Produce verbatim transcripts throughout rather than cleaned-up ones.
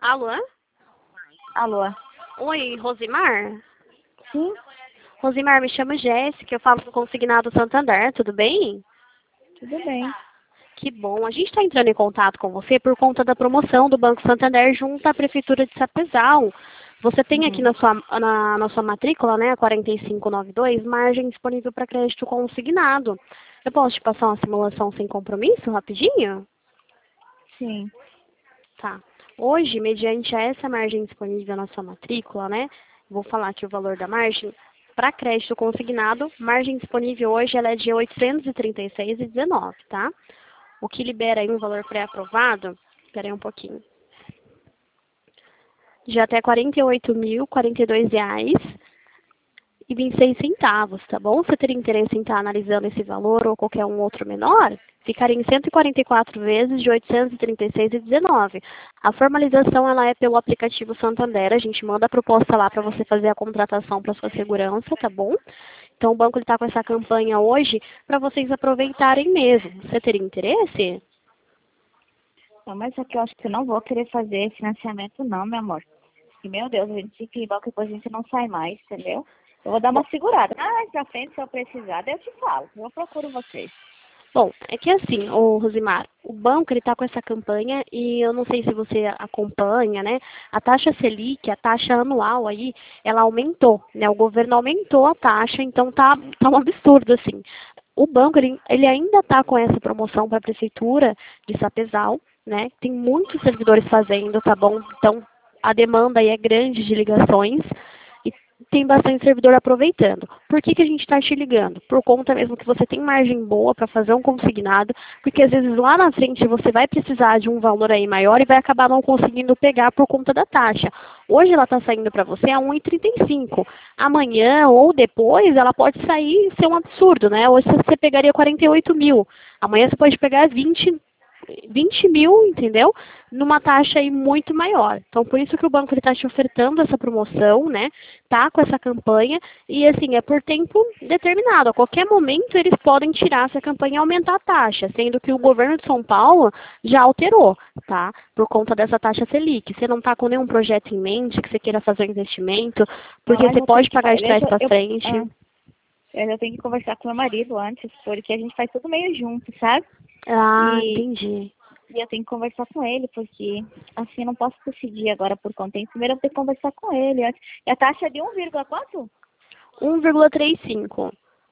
Alô? Alô? Oi, Rosimar? Sim? Rosimar, me chamo Jéssica, eu falo do Consignado Santander, tudo bem? Tudo bem. Que bom. A gente está entrando em contato com você por conta da promoção do Banco Santander junto à Prefeitura de Sapezal. Você tem aqui Uhum. na sua, na, na sua matrícula, né, quarenta e cinco noventa e dois, margem disponível para crédito consignado. Eu posso te passar uma simulação sem compromisso, rapidinho? Sim. Tá. Hoje, mediante a essa margem disponível na sua matrícula, né? Vou falar aqui o valor da margem. Para crédito consignado, margem disponível hoje ela é de oitocentos e trinta e seis reais e dezenove centavos, tá? O que libera aí um valor pré-aprovado, espera aí um pouquinho, de até quarenta e oito mil e quarenta e dois reais e vinte e seis centavos, tá bom? Se você teria interesse em estar analisando esse valor ou qualquer um outro menor, ficaria em cento e quarenta e quatro vezes de oitocentos e trinta e seis reais e dezenove centavos. A formalização ela é pelo aplicativo Santander, a gente manda a proposta lá para você fazer a contratação para sua segurança, tá bom? Então o banco está com essa campanha hoje para vocês aproveitarem mesmo. Você teria interesse? Não, mas aqui eu acho que eu não vou querer fazer financiamento não, meu amor. Porque, meu Deus, a gente fica igual que depois a gente não sai mais, entendeu? Eu vou dar uma segurada. Ah, mais pra frente, se eu precisar, daí eu te falo. Eu procuro vocês. Bom, é que assim, o Rosimar, o banco ele está com essa campanha e eu não sei se você acompanha, né? A taxa Selic, a taxa anual aí, ela aumentou, né? O governo aumentou a taxa, então tá, tá um absurdo assim. O banco ele, ele ainda está com essa promoção para a prefeitura de Sapezal, né? Tem muitos servidores fazendo, tá bom? Então a demanda aí é grande de ligações e tem bastante servidor aproveitando. Por que, que a gente está te ligando? Por conta mesmo que você tem margem boa para fazer um consignado, porque às vezes lá na frente você vai precisar de um valor aí maior e vai acabar não conseguindo pegar por conta da taxa. Hoje ela está saindo para você a um vírgula trinta e cinco. Amanhã ou depois ela pode sair e ser um absurdo, né? Hoje você pegaria quarenta e oito mil. Amanhã você pode pegar vinte vinte mil, entendeu? Numa taxa aí muito maior. Então, por isso que o banco está te ofertando essa promoção, né? Tá com essa campanha e, assim, é por tempo determinado. A qualquer momento eles podem tirar essa campanha e aumentar a taxa, sendo que o governo de São Paulo já alterou, tá? Por conta dessa taxa Selic. Você não está com nenhum projeto em mente que você queira fazer um investimento, Não, porque mas você eu tenho pode que... pagar de trás Deixa para eu... frente. Ah, eu tenho que conversar com meu marido antes, porque a gente faz tudo meio junto, sabe? Ah, E... entendi. E eu tenho que conversar com ele, porque assim eu não posso decidir agora por conta. Primeiro eu tenho que conversar com ele antes. E a taxa é de um vírgula quanto? um vírgula trinta e cinco.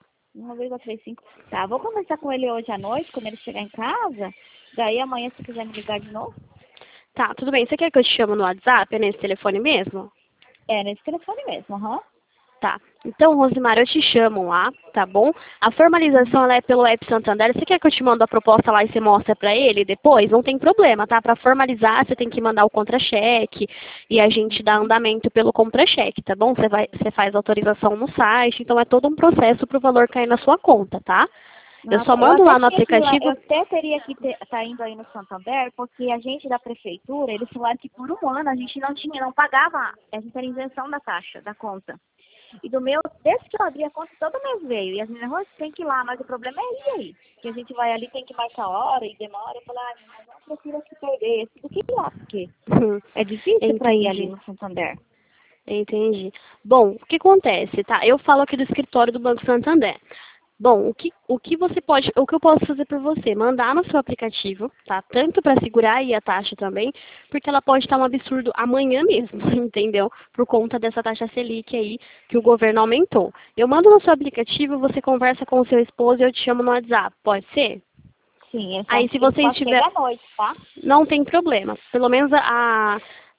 um vírgula trinta e cinco. Tá, vou conversar com ele hoje à noite, quando ele chegar em casa. Daí amanhã, se quiser me ligar de novo. Tá, tudo bem. Você quer que eu te chame no WhatsApp? É nesse telefone mesmo? É, nesse telefone mesmo, aham. Tá. Então, Rosimar, eu te chamo lá, tá bom? A formalização ela é pelo App Santander. Você quer que eu te mande a proposta lá e você mostra pra ele depois? Não tem problema, tá? Pra formalizar, você tem que mandar o contra-cheque e a gente dá andamento pelo contra-cheque, tá bom? Você vai, você faz autorização no site, então é todo um processo pro valor cair na sua conta, tá? Eu Não, só tá. Eu mando até lá no tinha que ir lá, eu aplicativo. até teria que estar tá indo aí no Santander, porque a gente da prefeitura, eles falaram que por um ano a gente não tinha, não pagava, a gente era isenção da taxa, da conta. E do meu, desde que eu abri a conta, todo mês veio. E as meninas, "Rose, tem que ir lá, mas o problema é ir aí. Que a gente vai ali, tem que marcar hora e demora. Eu falo, ah, mas não prefiro aqui perder esse do que ir lá, porque é difícil para ir ali Entendi. no Santander. Entendi. Bom, o que acontece, tá? Eu falo aqui do escritório do Banco Santander. Bom, o que, o que você pode, o que eu posso fazer por você? Mandar no seu aplicativo, tá? Tanto para segurar aí a taxa também, porque ela pode estar um absurdo amanhã mesmo, entendeu? Por conta dessa taxa Selic aí que o governo aumentou. Eu mando no seu aplicativo, você conversa com o seu esposo e eu te chamo no WhatsApp, pode ser? Sim, ele só, Aí se ele você só estiver, chega à noite, tá? não tem problema. Pelo menos a,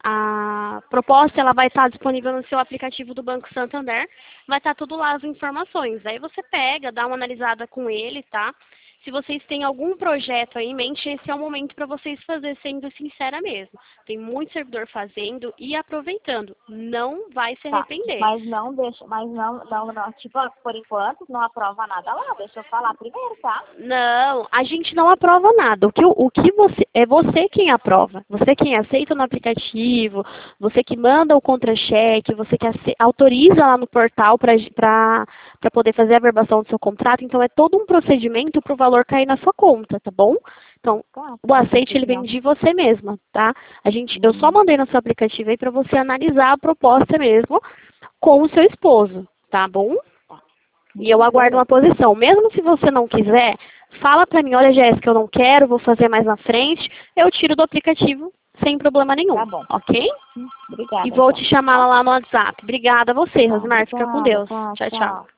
a proposta ela vai estar disponível no seu aplicativo do Banco Santander. Vai estar tudo lá as informações. Aí você pega, dá uma analisada com ele, tá? Se vocês têm algum projeto aí em mente, esse é o momento para vocês fazer, sendo sincera mesmo. Tem muito servidor fazendo e aproveitando. Não vai se Tá, arrepender. mas não deixa, mas não, não, não, tipo, por enquanto, não aprova nada lá. Deixa eu falar primeiro, tá? Não, a gente não aprova nada. O que, o que você é você quem aprova. Você quem aceita no aplicativo, você que manda o contra-cheque, você que ace- autoriza lá no portal para poder fazer a verbação do seu contrato. Então é todo um procedimento para o valor valor cair na sua conta, tá bom? Então, Claro. o aceite ele vem de você mesma, tá? A gente, eu só mandei no seu aplicativo aí para você analisar a proposta mesmo com o seu esposo, tá bom? E eu aguardo uma posição. Mesmo se você não quiser, fala pra mim, olha, Jéssica, eu não quero, vou fazer mais na frente, eu tiro do aplicativo sem problema nenhum, Tá bom. ok? Obrigada. E vou então. te chamar lá no WhatsApp. Obrigada a você, Tá, Rosimar. Fica com obrigada, Deus. tá, Tchau, tchau.